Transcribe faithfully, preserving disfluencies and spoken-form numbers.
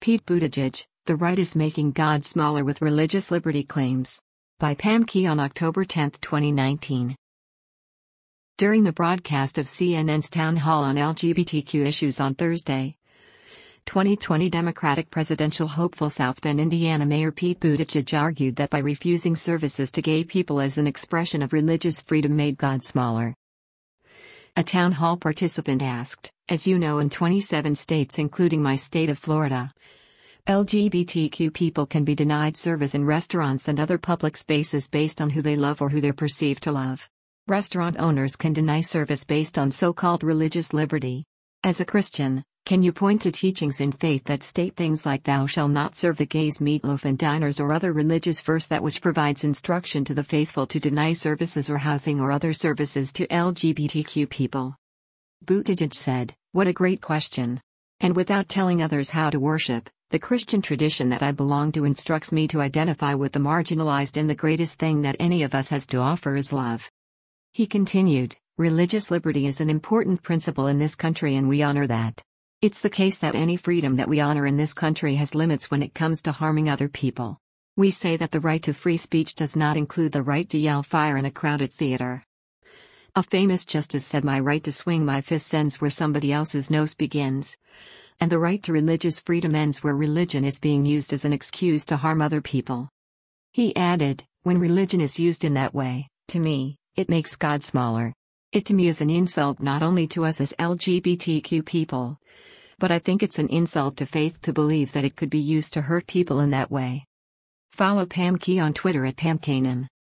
Pete Buttigieg, the right is making God smaller with religious liberty claims. By Pam Key on October tenth, twenty nineteen. During the broadcast of C N N's town hall on L G B T Q issues on Thursday, twenty twenty Democratic presidential hopeful South Bend, Indiana Mayor Pete Buttigieg argued that by refusing services to gay people as an expression of religious freedom made God smaller. A town hall participant asked, "As you know, in twenty-seven states including my state of Florida, L G B T Q people can be denied service in restaurants and other public spaces based on who they love or who they're perceived to love. Restaurant owners can deny service based on so-called religious liberty. As a Christian, can you point to teachings in faith that state things like thou shalt not serve the gays meatloaf in diners or other religious verse that which provides instruction to the faithful to deny services or housing or other services to L G B T Q people?" Buttigieg said, "What a great question. And without telling others how to worship, the Christian tradition that I belong to instructs me to identify with the marginalized, and the greatest thing that any of us has to offer is love." He continued, "Religious liberty is an important principle in this country and we honor that. It's the case that any freedom that we honor in this country has limits when it comes to harming other people. We say that the right to free speech does not include the right to yell fire in a crowded theater. A famous justice said, my right to swing my fist ends where somebody else's nose begins. And the right to religious freedom ends where religion is being used as an excuse to harm other people." He added, "When religion is used in that way, to me, it makes God smaller. It to me is an insult not only to us as L G B T Q people, but I think it's an insult to faith to believe that it could be used to hurt people in that way." Follow Pam Key on Twitter at Pam Kanan.